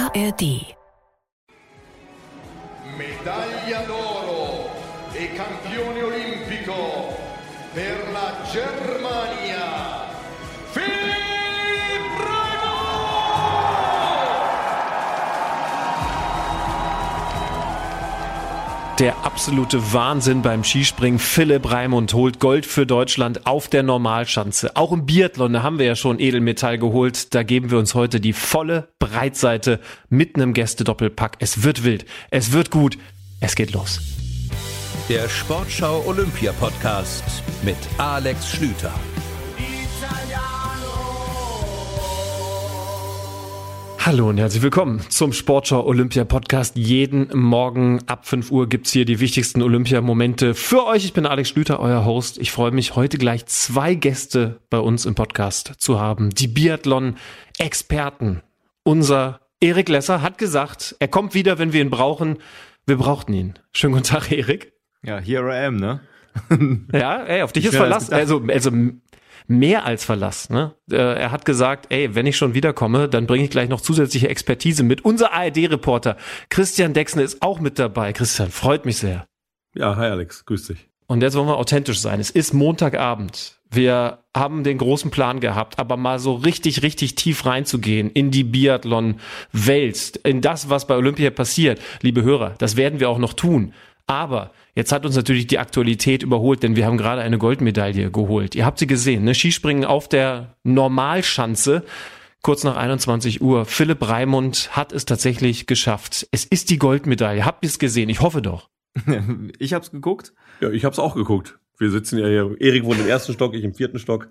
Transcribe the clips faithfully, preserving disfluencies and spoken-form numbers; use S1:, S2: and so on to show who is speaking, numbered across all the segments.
S1: R D.
S2: Medaglia d'oro e campione olimpico per la Germania, Philipp Raimund!
S3: Der absolute Wahnsinn beim Skispringen. Philipp Raimund holt Gold für Deutschland auf der Normalschanze. Auch im Biathlon, da haben wir ja schon Edelmetall geholt. Da geben wir uns heute die volle Breitseite mit einem Gästedoppelpack. Es wird wild, es wird gut, es geht los.
S4: Der Sportschau Olympia Podcast mit Alex Schlüter.
S3: Hallo und herzlich willkommen zum Sportschau Olympia Podcast. Jeden Morgen ab fünf Uhr gibt's hier die wichtigsten Olympia-Momente für euch. Ich bin Alex Schlüter, euer Host. Ich freue mich, heute gleich zwei Gäste bei uns im Podcast zu haben. Die Biathlon-Experten. Unser Erik Lesser hat gesagt, er kommt wieder, wenn wir ihn brauchen. Wir brauchten ihn. Schönen guten Tag, Erik.
S5: Ja, here I am, ne?
S3: Ja, ey, auf dich ist Verlass. Also, also mehr als Verlass, ne? Er hat gesagt, ey, wenn ich schon wiederkomme, dann bringe ich gleich noch zusätzliche Expertise mit. Unser A R D-Reporter Christian Dexne ist auch mit dabei. Christian, freut mich sehr.
S6: Ja, hi Alex, grüß dich.
S3: Und jetzt wollen wir authentisch sein. Es ist Montagabend. Wir haben den großen Plan gehabt, aber mal so richtig, richtig tief reinzugehen in die Biathlon-Welt, in das, was bei Olympia passiert. Liebe Hörer, das werden wir auch noch tun. Aber jetzt hat uns natürlich die Aktualität überholt, denn wir haben gerade eine Goldmedaille geholt. Ihr habt sie gesehen, ne? Skispringen auf der Normalschanze, kurz nach einundzwanzig Uhr. Philipp Raimund hat es tatsächlich geschafft. Es ist die Goldmedaille. Habt ihr es gesehen? Ich hoffe doch.
S5: Ich hab's geguckt.
S6: Ja, ich hab's auch geguckt. Wir sitzen ja hier, Erik wohnt im ersten Stock, ich im vierten Stock.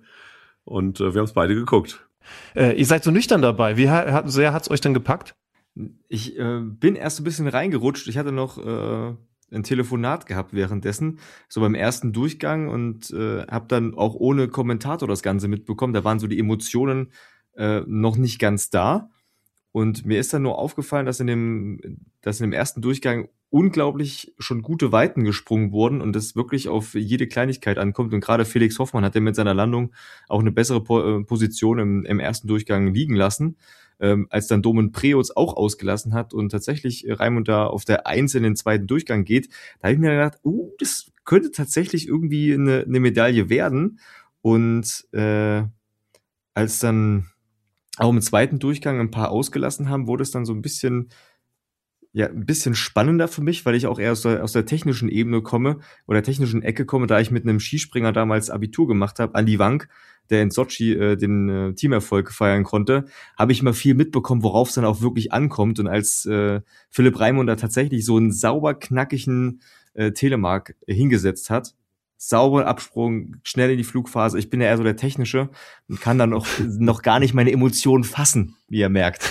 S6: Und äh, wir haben es beide geguckt.
S3: Äh, ihr seid so nüchtern dabei. Wie hat, sehr hat's euch denn gepackt?
S5: Ich äh, bin erst ein bisschen reingerutscht. Ich hatte noch äh, ein Telefonat gehabt währenddessen, so beim ersten Durchgang, und äh, habe dann auch ohne Kommentator das Ganze mitbekommen. Da waren so die Emotionen äh, noch nicht ganz da. Und mir ist dann nur aufgefallen, dass in dem, dass in dem ersten Durchgang unglaublich schon gute Weiten gesprungen wurden und es wirklich auf jede Kleinigkeit ankommt. Und gerade Felix Hoffmann hat ja mit seiner Landung auch eine bessere Po- Position im, im ersten Durchgang liegen lassen, ähm, als dann Domen Preutz auch ausgelassen hat und tatsächlich Raimund da auf der Eins in den zweiten Durchgang geht. Da habe ich mir gedacht, uh, das könnte tatsächlich irgendwie eine, eine Medaille werden. Und äh, als dann auch im zweiten Durchgang ein paar ausgelassen haben, wurde es dann so ein bisschen, ja, ein bisschen spannender für mich, weil ich auch eher aus der, aus der technischen Ebene komme oder technischen Ecke komme, da ich mit einem Skispringer damals Abitur gemacht habe, Andi Wank, der in Sotschi äh, den äh, Teamerfolg feiern konnte, habe ich mal viel mitbekommen, worauf es dann auch wirklich ankommt. Und als äh, Philipp Raimund da tatsächlich so einen sauber knackigen äh, Telemark hingesetzt hat, sauber Absprung, schnell in die Flugphase. Ich bin ja eher so der Technische und kann dann noch, noch gar nicht meine Emotionen fassen, wie ihr merkt.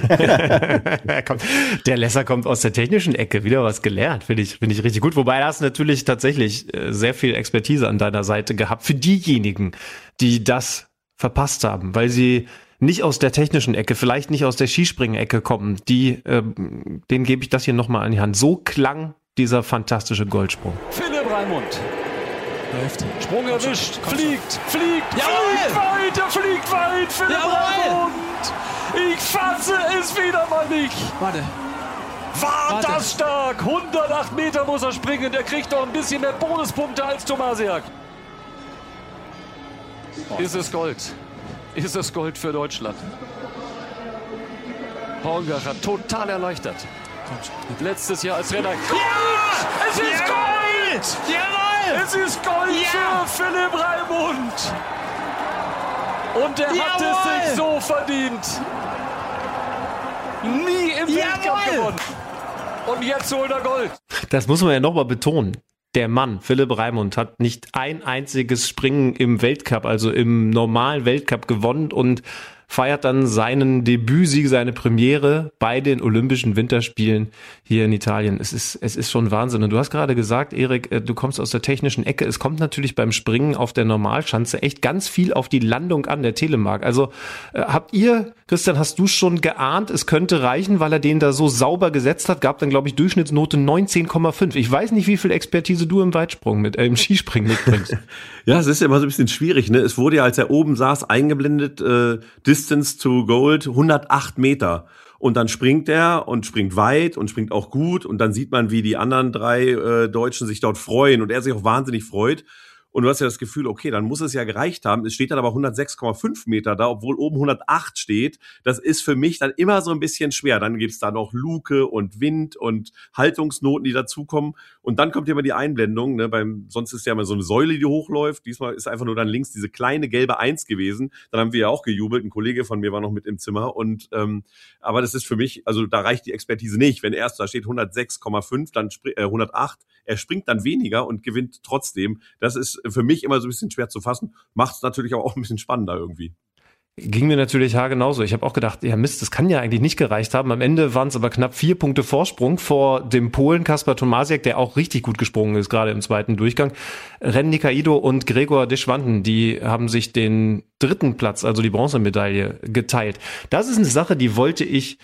S3: Der Lesser kommt aus der technischen Ecke, wieder was gelernt, finde ich, finde ich richtig gut. Wobei, da hast du natürlich tatsächlich sehr viel Expertise an deiner Seite gehabt für diejenigen, die das verpasst haben, weil sie nicht aus der technischen Ecke, vielleicht nicht aus der Skispringen-Ecke kommen. Die, äh, denen gebe ich das hier nochmal an die Hand. So klang dieser fantastische Goldsprung.
S7: Philipp Raimund. Läuft. Sprung erwischt. Komm fliegt, schon. fliegt,
S8: Jawohl.
S7: fliegt weit, er fliegt weit. Philipp Raimund. Ich fasse es wieder mal nicht.
S8: Warte.
S7: War
S8: Warte.
S7: das stark. hundertacht Meter muss er springen. Der kriegt doch ein bisschen mehr Bonuspunkte als Tomasiak. Ist es Gold? Ist es Gold für Deutschland? Paulgacher total erleichtert. Letztes Jahr als Renner. Gold!
S8: Ja!
S7: Es ist
S8: Jawohl!
S7: Gold!
S8: Jawohl!
S7: Es ist Gold
S8: Ja!
S7: für Philipp Raimund! Und er hat
S8: Jawohl!
S7: es sich so verdient. Nie im Weltcup
S8: Jawohl!
S7: gewonnen. Und jetzt holt er Gold.
S3: Das muss man ja nochmal betonen. Der Mann, Philipp Raimund, hat nicht ein einziges Springen im Weltcup, also im normalen Weltcup gewonnen und feiert dann seinen Debütsieg, seine Premiere bei den Olympischen Winterspielen hier in Italien. Es ist, es ist schon Wahnsinn. Und du hast gerade gesagt, Erik, du kommst aus der technischen Ecke. Es kommt natürlich beim Springen auf der Normalschanze echt ganz viel auf die Landung an, der Telemark. Also äh, habt ihr, Christian, hast du schon geahnt, es könnte reichen, weil er den da so sauber gesetzt hat? Gab dann, glaube ich, Durchschnittsnote neunzehn Komma fünf. Ich weiß nicht, wie viel Expertise du im Weitsprung mit, äh, im Skispringen mitbringst.
S6: Ja, es ist ja immer so ein bisschen schwierig, ne? Es wurde ja, als er oben saß, eingeblendet, äh, Distance to Gold hundertacht Meter. Und dann springt er und springt weit und springt auch gut. Und dann sieht man, wie die anderen drei äh, Deutschen sich dort freuen und er sich auch wahnsinnig freut. Und du hast ja das Gefühl, okay, dann muss es ja gereicht haben. Es steht dann aber hundertsechs Komma fünf Meter da, obwohl oben hundertacht steht. Das ist für mich dann immer so ein bisschen schwer. Dann gibt's da noch Luke und Wind und Haltungsnoten, die dazukommen. Und dann kommt ja immer die Einblendung. Ne? Beim, sonst ist ja immer so eine Säule, die hochläuft. Diesmal ist einfach nur dann links diese kleine gelbe Eins gewesen. Dann haben wir ja auch gejubelt. Ein Kollege von mir war noch mit im Zimmer. Und ähm, aber das ist für mich, also da reicht die Expertise nicht. Wenn erst da steht hundertsechs Komma fünf, dann spr- äh, hundertacht. Er springt dann weniger und gewinnt trotzdem. Das ist für mich immer so ein bisschen schwer zu fassen. Macht es natürlich aber auch ein bisschen spannender irgendwie.
S3: Ging mir natürlich haargenauso. Ich habe auch gedacht, ja Mist, das kann ja eigentlich nicht gereicht haben. Am Ende waren es aber knapp vier Punkte Vorsprung vor dem Polen Kasper Tomasiak, der auch richtig gut gesprungen ist, gerade im zweiten Durchgang. Ren Nikaido und Gregor Deschwanden, die haben sich den dritten Platz, also die Bronzemedaille, geteilt. Das ist eine Sache, die wollte ich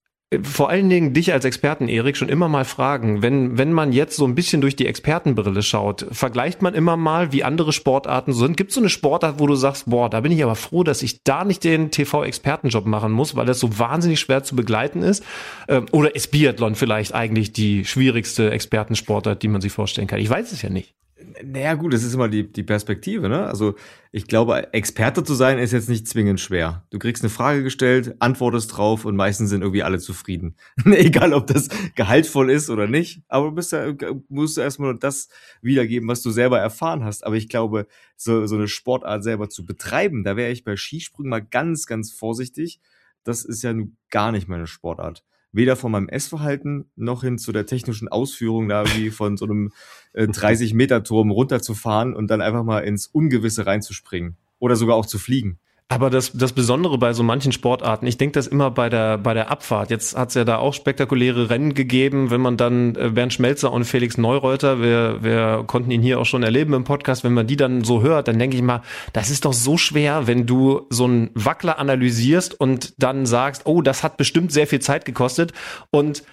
S3: vor allen Dingen dich als Experten, Erik, schon immer mal fragen, wenn wenn man jetzt so ein bisschen durch die Expertenbrille schaut, vergleicht man immer mal, wie andere Sportarten so sind? Gibt es so eine Sportart, wo du sagst, boah, da bin ich aber froh, dass ich da nicht den T V-Expertenjob machen muss, weil das so wahnsinnig schwer zu begleiten ist? Oder ist Biathlon vielleicht eigentlich die schwierigste Expertensportart, die man sich vorstellen kann? Ich weiß es ja nicht.
S5: Naja gut, das ist immer die, die Perspektive, ne? Also ich glaube, Experte zu sein ist jetzt nicht zwingend schwer. Du kriegst eine Frage gestellt, antwortest drauf und meistens sind irgendwie alle zufrieden. Egal, ob das gehaltvoll ist oder nicht, aber du bist ja, musst du erstmal das wiedergeben, was du selber erfahren hast. Aber ich glaube, so, so eine Sportart selber zu betreiben, da wäre ich bei Skisprüngen mal ganz, ganz vorsichtig. Das ist ja nun gar nicht meine Sportart. Weder von meinem Essverhalten noch hin zu der technischen Ausführung, da wie von so einem äh, dreißig-Meter-Turm runterzufahren und dann einfach mal ins Ungewisse reinzuspringen. Oder sogar auch zu fliegen.
S3: Aber das, das Besondere bei so manchen Sportarten, ich denke das immer bei der, bei der Abfahrt. Jetzt hat es ja da auch spektakuläre Rennen gegeben, wenn man dann äh, Bernd Schmelzer und Felix Neureuter, wir, wir konnten ihn hier auch schon erleben im Podcast, wenn man die dann so hört, dann denke ich mal, das ist doch so schwer, wenn du so einen Wackler analysierst und dann sagst, oh, das hat bestimmt sehr viel Zeit gekostet und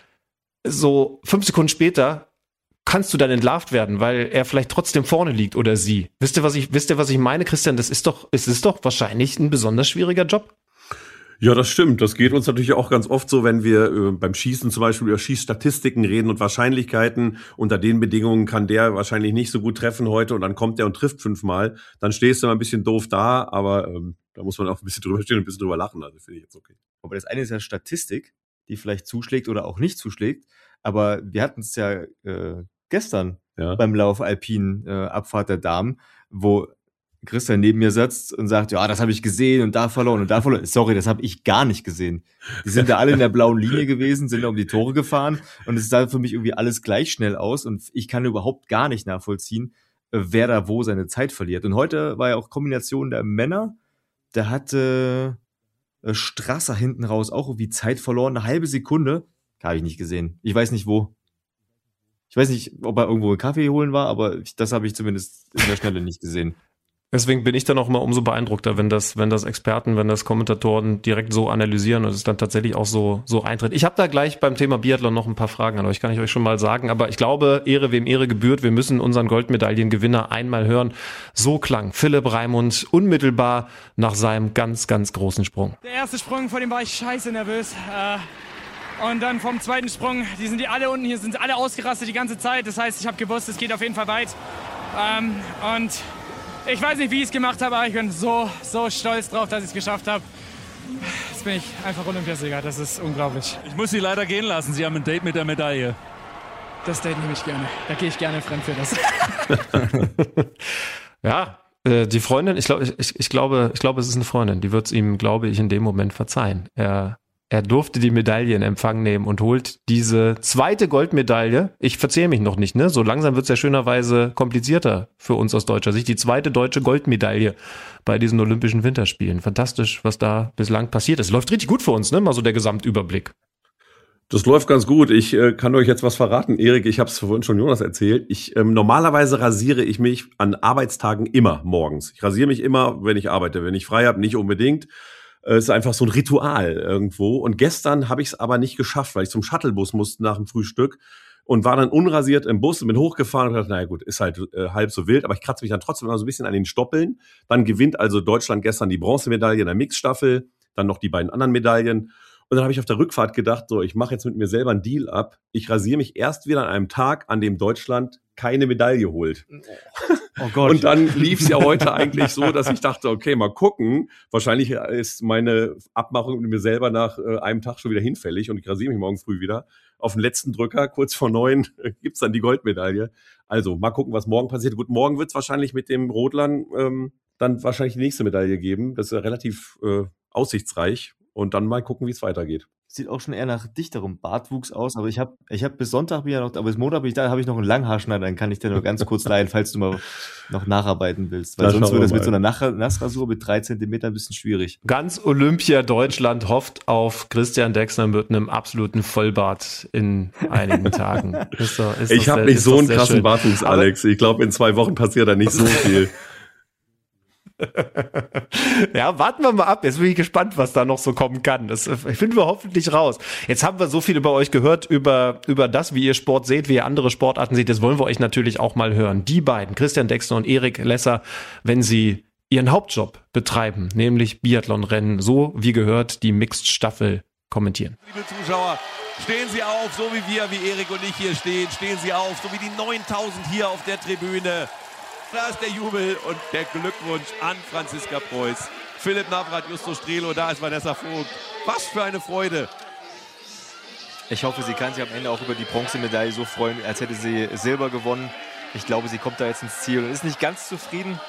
S3: so fünf Sekunden später kannst du dann entlarvt werden, weil er vielleicht trotzdem vorne liegt oder sie. Wisst ihr, was ich, wisst ihr, was ich meine, Christian? Das ist doch, es ist doch wahrscheinlich ein besonders schwieriger Job.
S6: Ja, das stimmt. Das geht uns natürlich auch ganz oft so, wenn wir äh, beim Schießen zum Beispiel über Schießstatistiken reden und Wahrscheinlichkeiten. Unter den Bedingungen kann der wahrscheinlich nicht so gut treffen heute und dann kommt der und trifft fünfmal. Dann stehst du mal ein bisschen doof da, aber ähm, da muss man auch ein bisschen drüber stehen und ein bisschen drüber lachen. Also finde ich jetzt okay.
S5: Aber das eine ist ja Statistik, die vielleicht zuschlägt oder auch nicht zuschlägt. Aber wir hatten es ja äh, gestern
S6: ja.
S5: beim Lauf Alpin äh, Abfahrt der Damen, wo Christian neben mir sitzt und sagt, ja, das habe ich gesehen und da verloren und da verloren. Sorry, das habe ich gar nicht gesehen. Die sind da alle in der blauen Linie gewesen, sind da um die Tore gefahren und es sah für mich irgendwie alles gleich schnell aus und ich kann überhaupt gar nicht nachvollziehen, wer da wo seine Zeit verliert. Und heute war ja auch Kombination der Männer, da hatte äh, Strasser hinten raus auch irgendwie Zeit verloren, eine halbe Sekunde, habe ich nicht gesehen. Ich weiß nicht wo. Ich weiß nicht, ob er irgendwo einen Kaffee holen war, aber ich, das habe ich zumindest in der Schnelle nicht gesehen.
S3: Deswegen bin ich dann auch immer umso beeindruckter, wenn das, wenn das Experten, wenn das Kommentatoren direkt so analysieren und es dann tatsächlich auch so, so eintritt. Ich habe da gleich beim Thema Biathlon noch ein paar Fragen an euch, kann ich euch schon mal sagen. Aber ich glaube, Ehre wem Ehre gebührt. Wir müssen unseren Goldmedaillengewinner einmal hören. So klang Philipp Raimund unmittelbar nach seinem ganz, ganz großen Sprung.
S1: Der erste Sprung, vor dem war ich scheiße nervös. Äh Und dann vom zweiten Sprung, die sind die alle unten, hier sind alle ausgerastet die ganze Zeit. Das heißt, ich habe gewusst, es geht auf jeden Fall weit. Ähm, und ich weiß nicht, wie ich es gemacht habe, aber ich bin so, so stolz drauf, dass ich es geschafft habe. Jetzt bin ich einfach Olympiasieger, das ist unglaublich.
S7: Ich muss Sie leider gehen lassen, Sie haben ein Date mit der Medaille.
S1: Das Date nehme ich gerne, da gehe ich gerne fremd für das.
S3: Ja, äh, die Freundin, ich, glaub, ich, ich, glaube, ich glaube, es ist eine Freundin, die wird es ihm, glaube ich, in dem Moment verzeihen. Er Er durfte die Medaille in Empfang nehmen und holt diese zweite Goldmedaille. Ich verzähle mich noch nicht, ne? So langsam wird es ja schönerweise komplizierter für uns aus deutscher Sicht. Die zweite deutsche Goldmedaille bei diesen Olympischen Winterspielen. Fantastisch, was da bislang passiert ist. Läuft richtig gut für uns, ne? Mal so der Gesamtüberblick.
S6: Das läuft ganz gut. Ich äh, kann euch jetzt was verraten. Erik, ich habe es vorhin schon Jonas erzählt. Ich ähm, normalerweise rasiere ich mich an Arbeitstagen immer morgens. Ich rasiere mich immer, wenn ich arbeite. Wenn ich frei habe, nicht unbedingt. Es ist einfach so ein Ritual irgendwo. Und gestern habe ich es aber nicht geschafft, weil ich zum Shuttlebus musste nach dem Frühstück und war dann unrasiert im Bus und bin hochgefahren und dachte, naja gut, ist halt äh, halb so wild, aber ich kratze mich dann trotzdem immer so ein bisschen an den Stoppeln. Dann gewinnt also Deutschland gestern die Bronzemedaille in der Mixstaffel, dann noch die beiden anderen Medaillen. Und dann habe ich auf der Rückfahrt gedacht, so, ich mache jetzt mit mir selber einen Deal ab. Ich rasiere mich erst wieder an einem Tag, an dem Deutschland keine Medaille holt.
S5: Oh Gott.
S6: Und dann lief es ja heute eigentlich so, dass ich dachte, okay, mal gucken. Wahrscheinlich ist meine Abmachung mit mir selber nach äh, einem Tag schon wieder hinfällig und ich rasiere mich morgen früh wieder. Auf den letzten Drücker, kurz vor neun, gibt's dann die Goldmedaille. Also mal gucken, was morgen passiert. Gut, morgen wird's wahrscheinlich mit dem Rodlern ähm, dann wahrscheinlich die nächste Medaille geben. Das ist ja relativ äh, aussichtsreich. Und dann mal gucken, wie es weitergeht.
S5: Sieht auch schon eher nach dichterem Bartwuchs aus, aber ich habe ich hab bis Sonntag bin ja noch, aber bis Montag bin ich da, habe ich noch einen Langhaarschneider, dann kann ich dir nur ganz kurz leihen, falls du mal noch nacharbeiten willst. Weil
S6: Da
S5: sonst
S6: schauen
S5: wird
S6: wir
S5: das mit
S6: mal.
S5: so einer Nach- Nassrasur mit drei Zentimeter ein bisschen schwierig.
S3: Ganz Olympia Deutschland hofft auf Christian Dexner mit einem absoluten Vollbart in einigen Tagen. Ist doch, ist
S6: Ich
S3: doch
S6: habe
S3: sehr-
S6: nicht
S3: ist
S6: so
S3: doch
S6: einen
S3: sehr
S6: krassen
S3: schön.
S6: Bartwuchs,
S3: Aber-
S6: Alex. Ich glaube, in zwei Wochen passiert da nicht so viel.
S3: Ja, warten wir mal ab. Jetzt bin ich gespannt, was da noch so kommen kann. Das äh, finden wir hoffentlich raus. Jetzt haben wir so viel über euch gehört, über, über das, wie ihr Sport seht, wie ihr andere Sportarten seht. Das wollen wir euch natürlich auch mal hören. Die beiden, Christian Dexner und Erik Lesser, wenn sie ihren Hauptjob betreiben, nämlich Biathlonrennen, so wie gehört, die Mixed-Staffel kommentieren.
S8: Liebe Zuschauer, stehen Sie auf, so wie wir, wie Erik und ich hier stehen. Stehen Sie auf, so wie die neuntausend hier auf der Tribüne. Da ist der Jubel und der Glückwunsch an Franziska Preuß. Philipp Navrat, Justus Strelo, da ist Vanessa Vogt. Was für eine Freude.
S5: Ich hoffe, sie kann sich am Ende auch über die Bronzemedaille so freuen, als hätte sie Silber gewonnen. Ich glaube, sie kommt da jetzt ins Ziel und ist nicht ganz zufrieden,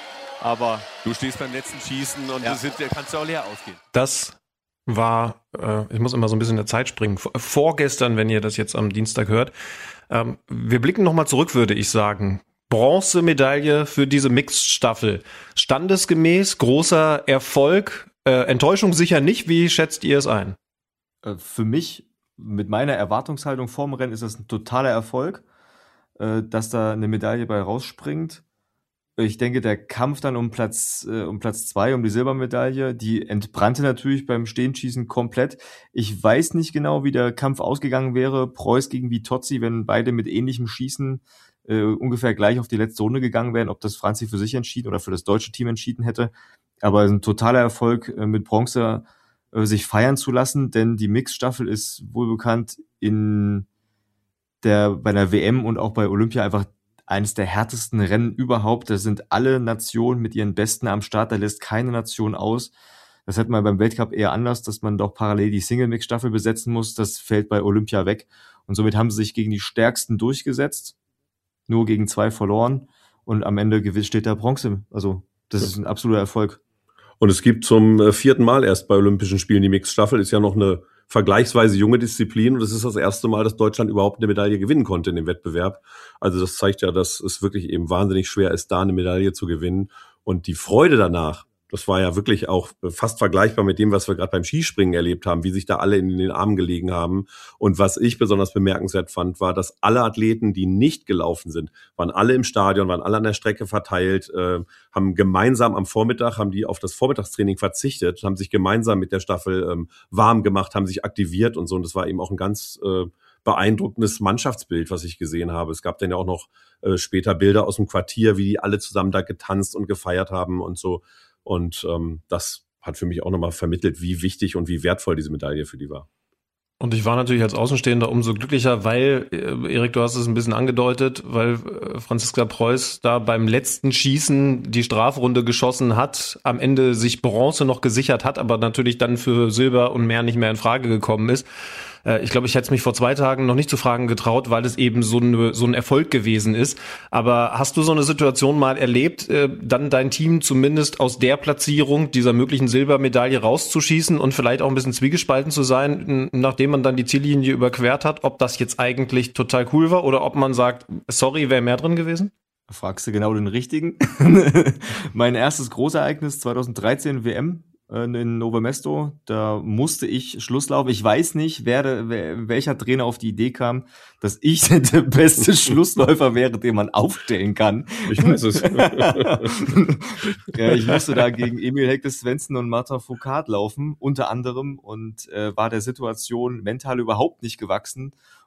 S5: aber
S8: Du stehst beim letzten Schießen und
S5: Ja.
S8: du sind, kannst du auch leer ausgehen.
S3: Das war, äh, ich muss immer so ein bisschen in der Zeit springen, vor- vorgestern, wenn ihr das jetzt am Dienstag hört. Ähm, wir blicken nochmal zurück, würde ich sagen. Bronzemedaille für diese Mixed-Staffel. Standesgemäß, großer Erfolg, äh, Enttäuschung sicher nicht. Wie schätzt ihr es ein?
S5: äh, für mich, mit meiner Erwartungshaltung vorm Rennen, ist das ein totaler Erfolg, äh, dass da eine Medaille bei rausspringt. Ich denke, der Kampf dann um Platz äh, um Platz zwei, um die Silbermedaille, die entbrannte natürlich beim Stehenschießen komplett. Ich weiß nicht genau, wie der Kampf ausgegangen wäre. Preuß gegen Vitozzi, wenn beide mit ähnlichem Schießen äh, ungefähr gleich auf die letzte Runde gegangen wären, ob das Franzi für sich entschieden oder für das deutsche Team entschieden hätte. Aber ein totaler Erfolg, äh, mit Bronze äh, sich feiern zu lassen, denn die Mixstaffel ist wohl bekannt in der bei der W M und auch bei Olympia einfach eines der härtesten Rennen überhaupt. Da sind alle Nationen mit ihren Besten am Start, da lässt keine Nation aus. Das hat man beim Weltcup eher anders, dass man doch parallel die Single-Mix-Staffel besetzen muss. Das fällt bei Olympia weg. Und somit haben sie sich gegen die Stärksten durchgesetzt, nur gegen zwei verloren. Und am Ende gewiss steht da Bronze. Also das ist ein absoluter Erfolg.
S6: Und es gibt zum äh, vierten Mal erst bei Olympischen Spielen die Mixed-Staffel. Ist ja noch eine vergleichsweise junge Disziplin und es ist das erste Mal, dass Deutschland überhaupt eine Medaille gewinnen konnte in dem Wettbewerb. Also das zeigt ja, dass es wirklich eben wahnsinnig schwer ist, da eine Medaille zu gewinnen. Und die Freude danach, das war ja wirklich auch fast vergleichbar mit dem, was wir gerade beim Skispringen erlebt haben, wie sich da alle in den Armen gelegen haben. Und was ich besonders bemerkenswert fand, war, dass alle Athleten, die nicht gelaufen sind, waren alle im Stadion, waren alle an der Strecke verteilt, äh, haben gemeinsam am Vormittag, haben die auf das Vormittagstraining verzichtet, haben sich gemeinsam mit der Staffel ähm, warm gemacht, haben sich aktiviert und so. Und das war eben auch ein ganz äh, beeindruckendes Mannschaftsbild, was ich gesehen habe. Es gab dann ja auch noch äh, später Bilder aus dem Quartier, wie die alle zusammen da getanzt und gefeiert haben und so. Und ähm, das hat für mich auch nochmal vermittelt, wie wichtig und wie wertvoll diese Medaille für die war.
S3: Und ich war natürlich als Außenstehender umso glücklicher, weil, äh, Erik, du hast es ein bisschen angedeutet, weil äh, Franziska Preuß da beim letzten Schießen die Strafrunde geschossen hat, am Ende sich Bronze noch gesichert hat, aber natürlich dann für Silber und mehr nicht mehr in Frage gekommen ist. Äh, ich glaube, ich hätte es mich vor zwei Tagen noch nicht zu fragen getraut, weil es eben so, eine, so ein Erfolg gewesen ist. Aber hast du so eine Situation mal erlebt, äh, dann dein Team zumindest aus der Platzierung dieser möglichen Silbermedaille rauszuschießen und vielleicht auch ein bisschen zwiegespalten zu sein, nachdem man dann die Ziellinie überquert hat, ob das jetzt eigentlich total cool war oder ob man sagt, sorry, wäre mehr drin gewesen?
S5: Fragst du genau den Richtigen. Mein erstes Großereignis zweitausenddreizehn W M in Novo Mesto, da musste ich Schluss laufen. Ich weiß nicht, wer, wer, welcher Trainer auf die Idee kam, dass ich der beste Schlussläufer wäre, den man aufstellen kann.
S6: Ich weiß es.
S5: Ja, ich musste da gegen Emil Hekte Svensson und Martin Foucault laufen, unter anderem, und äh, war der Situation mental überhaupt nicht gewachsen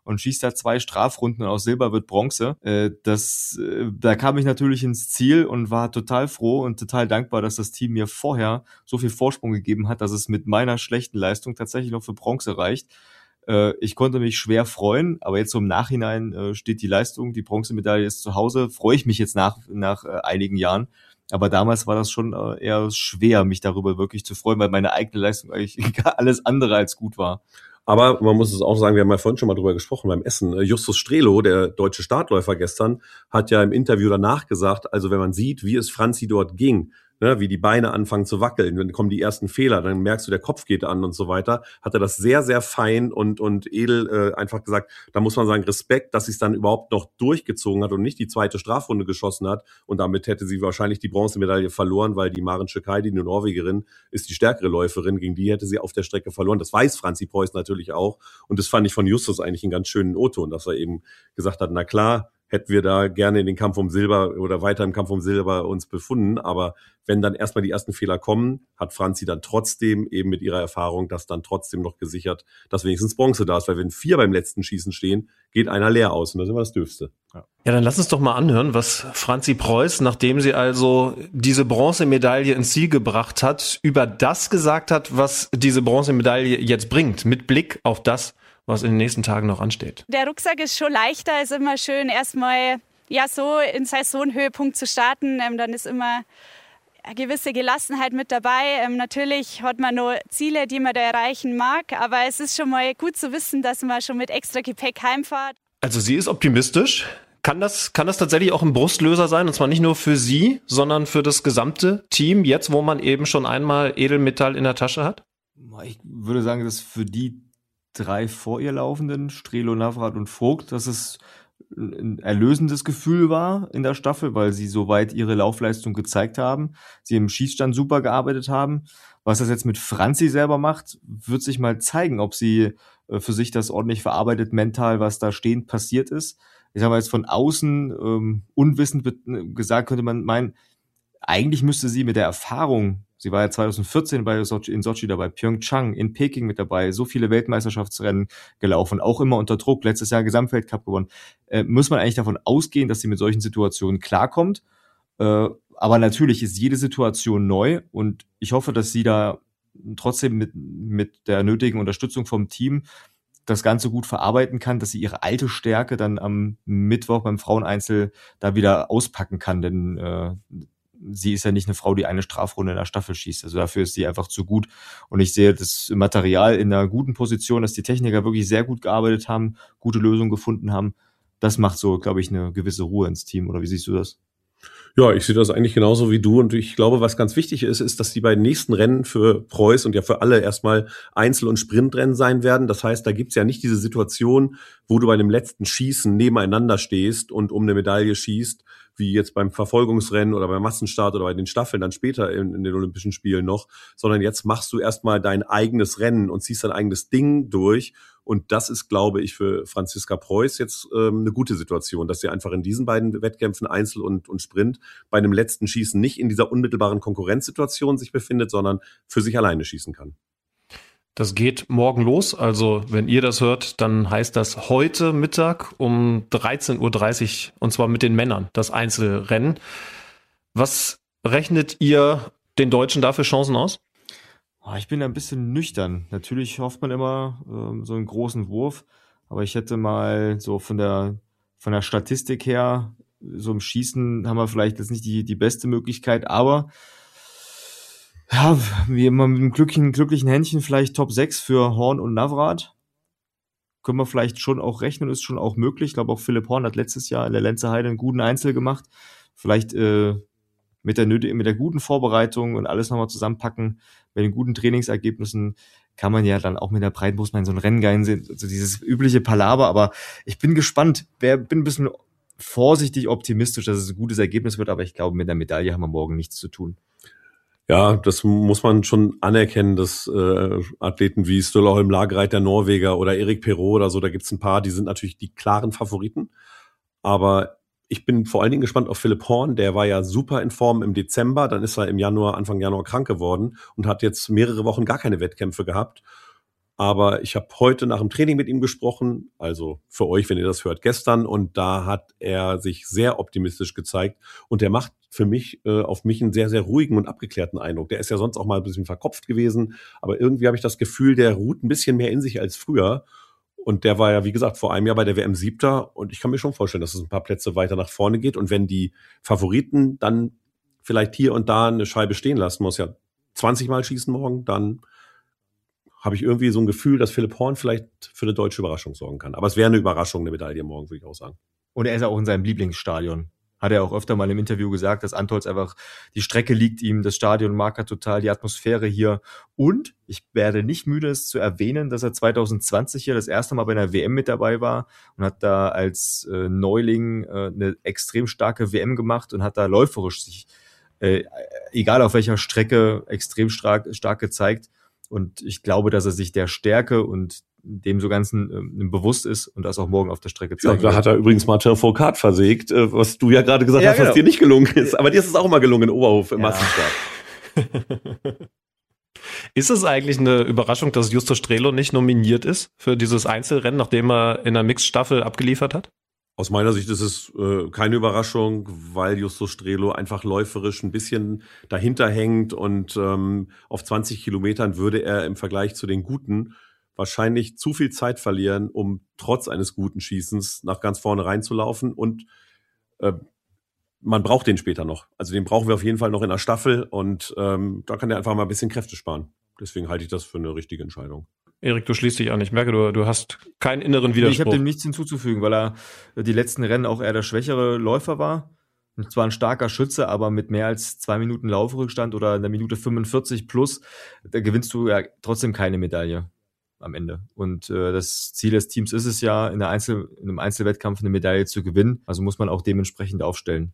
S5: und schießt da zwei Strafrunden und aus Silber wird Bronze. Äh, das, äh, da kam ich natürlich ins Ziel und war total froh und total dankbar, dass das Team mir vorher so viel Vorsprung gegeben hat, dass es mit meiner schlechten Leistung tatsächlich noch für Bronze reicht. Äh, ich konnte mich schwer freuen, aber jetzt so im Nachhinein äh, steht die Leistung, die Bronzemedaille ist zu Hause, freue ich mich jetzt nach, nach äh, einigen Jahren. Aber damals war das schon äh, eher schwer, mich darüber wirklich zu freuen, weil meine eigene Leistung eigentlich alles andere als gut war.
S6: Aber man muss es auch sagen, wir haben ja vorhin schon mal drüber gesprochen beim Essen. Justus Strelo, der deutsche Startläufer gestern, hat ja im Interview danach gesagt, also wenn man sieht, wie es Franzi dort ging, ne, wie die Beine anfangen zu wackeln, dann kommen die ersten Fehler, dann merkst du, der Kopf geht an und so weiter, hat er das sehr, sehr fein und und edel äh, einfach gesagt, da muss man sagen, Respekt, dass sie es dann überhaupt noch durchgezogen hat und nicht die zweite Strafrunde geschossen hat und damit hätte sie wahrscheinlich die Bronzemedaille verloren, weil die Maren Schökaidi, die Norwegerin, ist die stärkere Läuferin, gegen die hätte sie auf der Strecke verloren. Das weiß Franzi Preuß natürlich auch und das fand ich von Justus eigentlich einen ganz schönen O-Ton, dass er eben gesagt hat, na klar, hätten wir da gerne in den Kampf um Silber oder weiter im Kampf um Silber uns befunden. Aber wenn dann erstmal die ersten Fehler kommen, hat Franzi dann trotzdem eben mit ihrer Erfahrung das dann trotzdem noch gesichert, dass wenigstens Bronze da ist. Weil wenn vier beim letzten Schießen stehen, geht einer leer aus. Und das ist immer das Dürfste.
S3: Ja, dann lass uns doch mal anhören, was Franzi Preuß, nachdem sie also diese Bronzemedaille ins Ziel gebracht hat, über das gesagt hat, was diese Bronzemedaille jetzt bringt, mit Blick auf das, was in den nächsten Tagen noch ansteht.
S9: Der Rucksack ist schon leichter, ist immer schön, erstmal ja so in Saisonhöhepunkt zu starten. Ähm, dann ist immer eine gewisse Gelassenheit mit dabei. Ähm, natürlich hat man noch Ziele, die man da erreichen mag, aber es ist schon mal gut zu wissen, dass man schon mit extra Gepäck heimfährt.
S3: Also sie ist optimistisch. Kann das, kann das tatsächlich auch ein Brustlöser sein? Und zwar nicht nur für sie, sondern für das gesamte Team, jetzt wo man eben schon einmal Edelmetall in der Tasche hat?
S5: Ich würde sagen, dass für die drei vor ihr laufenden, Strelo, Navrat und Vogt, dass es ein erlösendes Gefühl war in der Staffel, weil sie soweit ihre Laufleistung gezeigt haben, sie im Schießstand super gearbeitet haben. Was das jetzt mit Franzi selber macht, wird sich mal zeigen, ob sie für sich das ordentlich verarbeitet, mental, was da stehend passiert ist. Ich sage mal jetzt von außen, ähm, unwissend gesagt, könnte man meinen, eigentlich müsste sie mit der Erfahrung, sie war ja zwanzig vierzehn bei Sochi, in Sochi dabei, Pyeongchang, in Peking mit dabei, so viele Weltmeisterschaftsrennen gelaufen, auch immer unter Druck, letztes Jahr Gesamtweltcup gewonnen, äh, muss man eigentlich davon ausgehen, dass sie mit solchen Situationen klarkommt. Äh, aber natürlich ist jede Situation neu und ich hoffe, dass sie da trotzdem mit, mit der nötigen Unterstützung vom Team das Ganze gut verarbeiten kann, dass sie ihre alte Stärke dann am Mittwoch beim Fraueneinzel da wieder auspacken kann, denn äh, sie ist ja nicht eine Frau, die eine Strafrunde in der Staffel schießt. Also dafür ist sie einfach zu gut. Und ich sehe das Material in einer guten Position, dass die Techniker wirklich sehr gut gearbeitet haben, gute Lösungen gefunden haben. Das macht so, glaube ich, eine gewisse Ruhe ins Team. Oder wie siehst du das?
S6: Ja, ich sehe das eigentlich genauso wie du und ich glaube, was ganz wichtig ist, ist, dass die beiden nächsten Rennen für Preuß und ja für alle erstmal Einzel- und Sprintrennen sein werden. Das heißt, da gibt's ja nicht diese Situation, wo du bei dem letzten Schießen nebeneinander stehst und um eine Medaille schießt, wie jetzt beim Verfolgungsrennen oder beim Massenstart oder bei den Staffeln dann später in, in den Olympischen Spielen noch, sondern jetzt machst du erstmal dein eigenes Rennen und ziehst dein eigenes Ding durch. Und das ist, glaube ich, für Franziska Preuß jetzt ähm, eine gute Situation, dass sie einfach in diesen beiden Wettkämpfen, Einzel und, und Sprint, bei einem letzten Schießen nicht in dieser unmittelbaren Konkurrenzsituation sich befindet, sondern für sich alleine schießen kann.
S3: Das geht morgen los, also wenn ihr das hört, dann heißt das heute Mittag um dreizehn Uhr dreißig und zwar mit den Männern, das Einzelrennen. Was rechnet ihr den Deutschen da für Chancen aus?
S5: Ich bin ein bisschen nüchtern. Natürlich hofft man immer ähm, so einen großen Wurf, aber ich hätte mal so von der von der Statistik her, so im Schießen haben wir vielleicht jetzt nicht die die beste Möglichkeit, aber ja, wie immer mit einem glücklichen, glücklichen Händchen vielleicht Top sechs für Horn und Navrat. Können wir vielleicht schon auch rechnen, ist schon auch möglich. Ich glaube auch Philipp Horn hat letztes Jahr in der Lenzer Heide einen guten Einzel gemacht. Vielleicht äh, mit der mit der guten Vorbereitung und alles nochmal zusammenpacken, mit den guten Trainingsergebnissen kann man ja dann auch mit der Breitenbrust mal in so ein Rennen gehen, also dieses übliche Palaver, aber ich bin gespannt, wer, bin ein bisschen vorsichtig optimistisch, dass es ein gutes Ergebnis wird, aber ich glaube, mit der Medaille haben wir morgen nichts zu tun.
S6: Ja, das muss man schon anerkennen, dass äh, Athleten wie Stålholm Lagereit, der Norweger, oder Erik Perot oder so, da gibt's ein paar, die sind natürlich die klaren Favoriten. Aber ich bin vor allen Dingen gespannt auf Philipp Horn, der war ja super in Form im Dezember, dann ist er im Januar, Anfang Januar krank geworden und hat jetzt mehrere Wochen gar keine Wettkämpfe gehabt. Aber ich habe heute nach dem Training mit ihm gesprochen, also für euch, wenn ihr das hört, gestern. Und da hat er sich sehr optimistisch gezeigt. Und der macht für mich, äh, auf mich einen sehr, sehr ruhigen und abgeklärten Eindruck. Der ist ja sonst auch mal ein bisschen verkopft gewesen. Aber irgendwie habe ich das Gefühl, der ruht ein bisschen mehr in sich als früher. Und der war ja, wie gesagt, vor einem Jahr bei der W M Siebter. Und ich kann mir schon vorstellen, dass es ein paar Plätze weiter nach vorne geht. Und wenn die Favoriten dann vielleicht hier und da eine Scheibe stehen lassen, muss ja zwanzig Mal schießen morgen, dann habe ich irgendwie so ein Gefühl, dass Philipp Horn vielleicht für eine deutsche Überraschung sorgen kann. Aber es wäre eine Überraschung, eine Medaille morgen, würde ich auch sagen.
S5: Und er ist auch in seinem Lieblingsstadion. Hat er auch öfter mal im Interview gesagt, dass Antolz einfach, die Strecke liegt ihm, das Stadion mag er total, die Atmosphäre hier. Und ich werde nicht müde, es zu erwähnen, dass er zwanzig zwanzig hier das erste Mal bei einer W M mit dabei war und hat da als äh, Neuling äh, eine extrem starke W M gemacht und hat da läuferisch sich, äh, egal auf welcher Strecke, extrem stark, stark gezeigt. Und ich glaube, dass er sich der Stärke und dem so Ganzen ähm, bewusst ist und das auch morgen auf der Strecke zeigen
S6: Ja, da hat er übrigens Martin Foucault versägt, äh, was du ja gerade gesagt
S5: ja,
S6: hast,
S5: genau.
S6: was dir nicht gelungen ist. Aber dir ist es auch mal gelungen in Oberhof im
S5: Ja.
S6: Massenstart.
S3: Ist es eigentlich eine Überraschung, dass Justus Strelo nicht nominiert ist für dieses Einzelrennen, nachdem er in der Mixed-Staffel abgeliefert hat?
S6: Aus meiner Sicht ist es äh, keine Überraschung, weil Justus Strelo einfach läuferisch ein bisschen dahinter hängt und ähm, auf zwanzig Kilometern würde er im Vergleich zu den Guten wahrscheinlich zu viel Zeit verlieren, um trotz eines guten Schießens nach ganz vorne reinzulaufen und äh, man braucht den später noch. Also den brauchen wir auf jeden Fall noch in der Staffel und ähm, da kann er einfach mal ein bisschen Kräfte sparen. Deswegen halte ich das für eine richtige Entscheidung.
S3: Erik, du schließt dich an. Ich merke, du, du hast keinen inneren Widerspruch.
S5: Ich habe dem nichts hinzuzufügen, weil er die letzten Rennen auch eher der schwächere Läufer war. Und zwar ein starker Schütze, aber mit mehr als zwei Minuten Laufrückstand oder in der Minute fünfundvierzig plus, da gewinnst du ja trotzdem keine Medaille am Ende. Und äh, das Ziel des Teams ist es ja, in, der Einzel-, in einem Einzelwettkampf eine Medaille zu gewinnen. Also muss man auch dementsprechend aufstellen.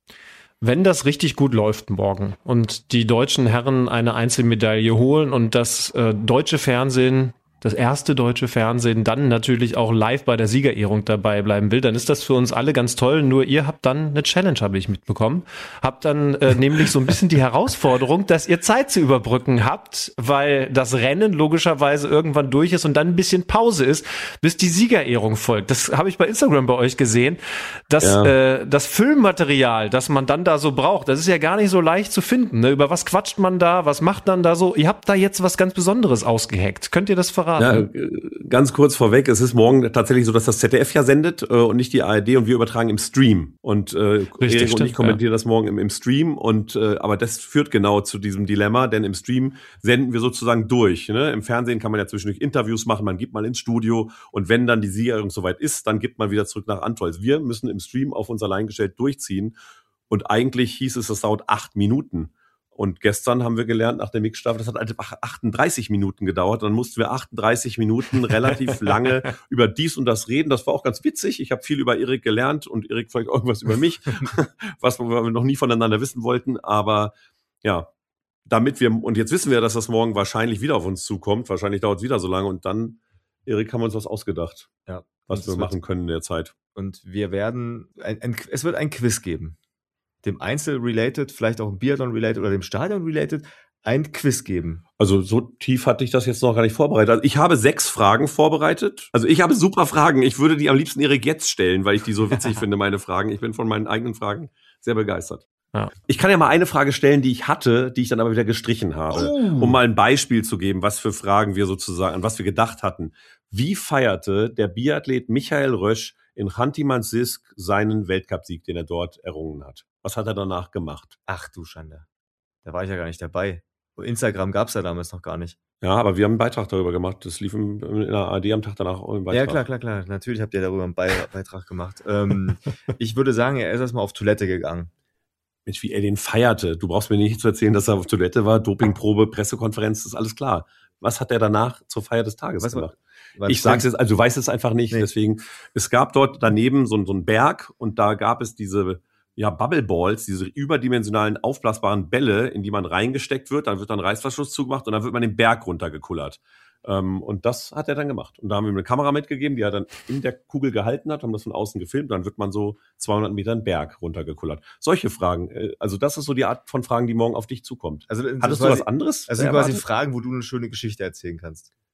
S3: Wenn das richtig gut läuft morgen und die deutschen Herren eine Einzelmedaille holen und das äh, deutsche Fernsehen, das erste deutsche Fernsehen dann natürlich auch live bei der Siegerehrung dabei bleiben will, dann ist das für uns alle ganz toll. Nur ihr habt dann eine Challenge, habe ich mitbekommen. Habt dann äh, nämlich so ein bisschen die Herausforderung, dass ihr Zeit zu überbrücken habt, weil das Rennen logischerweise irgendwann durch ist und dann ein bisschen Pause ist, bis die Siegerehrung folgt. Das habe ich bei Instagram bei euch gesehen. Das,
S6: Ja.
S3: äh, das Füllmaterial, das man dann da so braucht, das ist ja gar nicht so leicht zu finden. Ne? Über was quatscht man da? Was macht man da so? Ihr habt da jetzt was ganz Besonderes ausgeheckt. Könnt ihr das verraten?
S6: Ja, äh, ganz kurz vorweg, es ist morgen tatsächlich so, dass das Z D F ja sendet äh, und nicht die A R D und wir übertragen im Stream. Und äh,
S3: Richtig,
S6: Erik und
S3: stimmt,
S6: ich kommentieren das morgen im, im Stream. Und äh, aber das führt genau zu diesem Dilemma, denn im Stream senden wir sozusagen durch. Ne? Im Fernsehen kann man ja zwischendurch Interviews machen, man gibt mal ins Studio und wenn dann die Siegerehrung soweit ist, dann gibt man wieder zurück nach Antolz. Wir müssen im Stream auf uns allein gestellt durchziehen. Und eigentlich hieß es, das dauert acht Minuten. Und gestern haben wir gelernt nach der Mixstaffel, das hat einfach achtunddreißig Minuten gedauert. Dann mussten wir achtunddreißig Minuten relativ lange über dies und das reden. Das war auch ganz witzig. Ich habe viel über Erik gelernt und Erik vielleicht irgendwas über mich, was wir noch nie voneinander wissen wollten. Aber ja, damit wir, und jetzt wissen wir, dass das morgen wahrscheinlich wieder auf uns zukommt. Wahrscheinlich dauert es wieder so lange. Und dann, Erik, haben wir uns was ausgedacht,
S5: Ja,
S6: was wir machen können in der Zeit.
S5: Und wir werden, ein, ein, es wird ein Quiz geben. Dem Einzel-related, vielleicht auch dem Biathlon-related oder dem Stadion-related, ein Quiz geben.
S6: Also so tief hatte ich das jetzt noch gar nicht vorbereitet. Also ich habe sechs Fragen vorbereitet. Also ich habe super Fragen. Ich würde die am liebsten Erik jetzt stellen, weil ich die so witzig finde, meine Fragen. Ich bin von meinen eigenen Fragen sehr begeistert.
S3: Ja.
S6: Ich kann ja mal eine Frage stellen, die ich hatte, die ich dann aber wieder gestrichen habe,
S5: Oh.
S6: um mal ein Beispiel zu geben, was für Fragen wir sozusagen, an was wir gedacht hatten. Wie feierte der Biathlet Michael Rösch in Chanty-Mansijsk seinen Weltcupsieg, den er dort errungen hat? Was hat er danach gemacht?
S5: Ach du Schande. Da war ich ja gar nicht dabei. Instagram gab es ja damals noch gar nicht.
S6: Ja, aber wir haben einen Beitrag darüber gemacht. Das lief im, in der A R D am Tag danach auch im Beitrag.
S5: Ja, klar, klar, klar. Natürlich habt ihr darüber einen Be- Beitrag gemacht. Ähm, ich würde sagen, er ist erstmal auf Toilette gegangen.
S6: Mensch, wie er den feierte. Du brauchst mir nicht zu erzählen, dass er auf Toilette war, Dopingprobe, Pressekonferenz, das ist alles klar. Was hat er danach zur Feier des Tages
S5: Was war-
S6: gemacht?
S5: War
S6: Ich sag's jetzt, also du weißt es einfach nicht.
S5: Nee.
S6: Deswegen, es gab dort daneben so, so einen Berg und da gab es diese ja, Bubble Balls, diese überdimensionalen aufblasbaren Bälle, in die man reingesteckt wird. Dann wird dann Reißverschluss zugemacht und dann wird man den Berg runtergekullert. Ähm, und das hat er dann gemacht. Und da haben wir ihm eine Kamera mitgegeben, die er dann in der Kugel gehalten hat, haben das von außen gefilmt. Dann wird man so zweihundert Meter einen Berg runtergekullert. Solche Fragen. äh, Also das ist so die Art von Fragen, die morgen auf dich zukommt.
S5: Also, das
S6: Hattest
S5: sind
S6: du was
S5: quasi-
S6: anderes?
S5: Das sind quasi
S6: erwartet?
S5: Fragen, wo du eine schöne Geschichte erzählen kannst.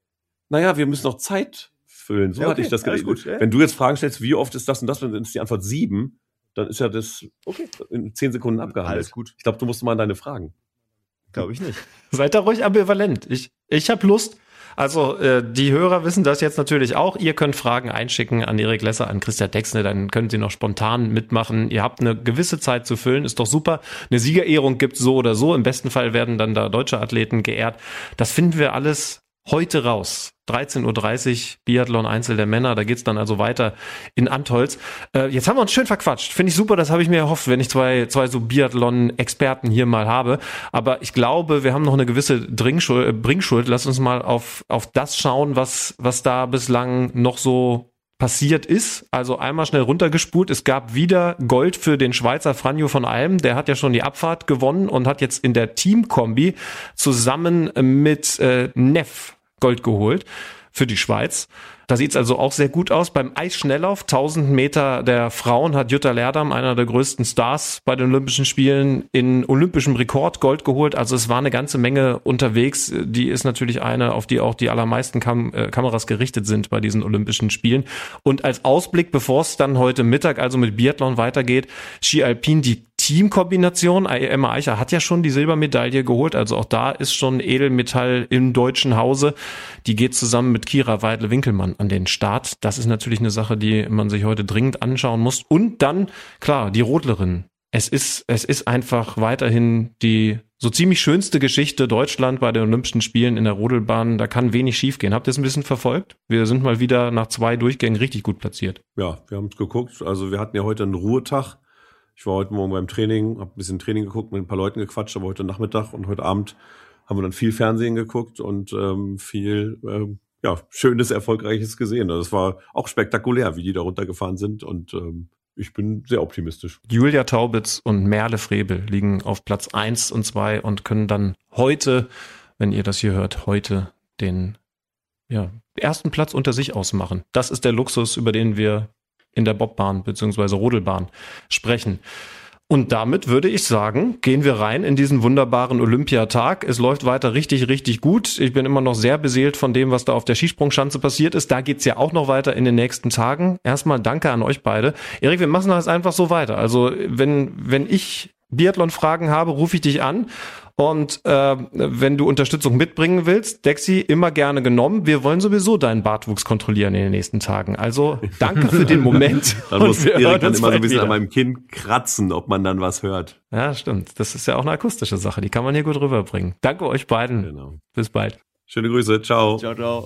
S6: naja, wir müssen noch Zeit füllen. So
S5: Ja, okay,
S6: hatte ich das
S5: alles
S6: gedacht.
S5: gut, ja.
S6: Wenn du jetzt Fragen stellst, wie oft ist das und das, dann ist die Antwort sieben, dann ist ja das okay, in zehn Sekunden abgehandelt.
S5: Alles gut.
S6: Ich glaube, du musst mal an deine Fragen.
S5: Glaube ich nicht.
S3: Seid da ruhig ambivalent. Ich, ich habe Lust. Also äh, die Hörer wissen das jetzt natürlich auch. Ihr könnt Fragen einschicken an Erik Lesser, an Christian Dexne, dann können sie noch spontan mitmachen. Ihr habt eine gewisse Zeit zu füllen, ist doch super. Eine Siegerehrung gibt's so oder so. Im besten Fall werden dann da deutsche Athleten geehrt. Das finden wir alles heute raus. dreizehn Uhr dreißig, Biathlon Einzel der Männer, da geht's dann also weiter in Antholz. Äh, jetzt haben wir uns schön verquatscht. Finde ich super, das habe ich mir erhofft, wenn ich zwei zwei so Biathlon-Experten hier mal habe. Aber ich glaube, wir haben noch eine gewisse Dringschuld, äh, Bringschuld. Lass uns mal auf auf das schauen, was was da bislang noch so passiert ist. Also einmal schnell runtergespult. Es gab wieder Gold für den Schweizer Franjo von Alm. Der hat ja schon die Abfahrt gewonnen und hat jetzt in der Teamkombi zusammen mit äh, Neff Gold geholt für die Schweiz. Da sieht's also auch sehr gut aus. Beim Eisschnelllauf, tausend Meter der Frauen, hat Jutta Leerdam, einer der größten Stars bei den Olympischen Spielen, in olympischem Rekord Gold geholt. Also es war eine ganze Menge unterwegs. Die ist natürlich eine, auf die auch die allermeisten Kam- äh, Kameras gerichtet sind bei diesen Olympischen Spielen. Und als Ausblick, bevor es dann heute Mittag also mit Biathlon weitergeht, Ski Alpin, die Teamkombination. Emma Eicher hat ja schon die Silbermedaille geholt, also auch da ist schon Edelmetall im deutschen Hause. Die geht zusammen mit Kira Weidle-Winkelmann an den Start. Das ist natürlich eine Sache, die man sich heute dringend anschauen muss. Und dann, klar, die Rodlerin. Es ist, es ist einfach weiterhin die so ziemlich schönste Geschichte Deutschland bei den Olympischen Spielen in der Rodelbahn. Da kann wenig schiefgehen. Habt ihr es ein bisschen verfolgt? Wir sind mal wieder nach zwei Durchgängen richtig gut platziert.
S6: Ja, wir haben es geguckt. Also wir hatten ja heute einen Ruhetag. Ich war heute Morgen beim Training, habe ein bisschen Training geguckt, mit ein paar Leuten gequatscht, aber heute Nachmittag und heute Abend haben wir dann viel Fernsehen geguckt und ähm, viel ähm, ja, Schönes, Erfolgreiches gesehen. Also es war auch spektakulär, wie die da runtergefahren sind und ähm, ich bin sehr optimistisch.
S3: Julia Taubitz und Merle Frebel liegen auf Platz eins und zwei und können dann heute, wenn ihr das hier hört, heute den ja, ersten Platz unter sich ausmachen. Das ist der Luxus, über den wir in der Bobbahn bzw. Rodelbahn sprechen. Und damit würde ich sagen, gehen wir rein in diesen wunderbaren Olympiatag. Es läuft weiter richtig, richtig gut. Ich bin immer noch sehr beseelt von dem, was da auf der Skisprungschanze passiert ist. Da geht's ja auch noch weiter in den nächsten Tagen. Erstmal danke an euch beide. Erik, wir machen das einfach so weiter. Also wenn, wenn ich Biathlon-Fragen habe, rufe ich dich an. Und äh, wenn du Unterstützung mitbringen willst, Dexi, immer gerne genommen. Wir wollen sowieso deinen Bartwuchs kontrollieren in den nächsten Tagen. Also danke für den Moment.
S6: Dann muss Erik dann immer so ein bisschen
S3: wieder
S6: an meinem Kinn kratzen, ob man dann was hört.
S3: Ja, stimmt. Das ist ja auch eine akustische Sache. Die kann man hier gut rüberbringen. Danke euch beiden.
S6: Genau.
S3: Bis bald.
S6: Schöne Grüße. Ciao.
S5: Ciao, ciao.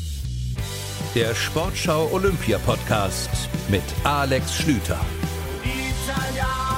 S4: Der Sportschau Olympia Podcast mit Alex Schlüter.
S2: Italia!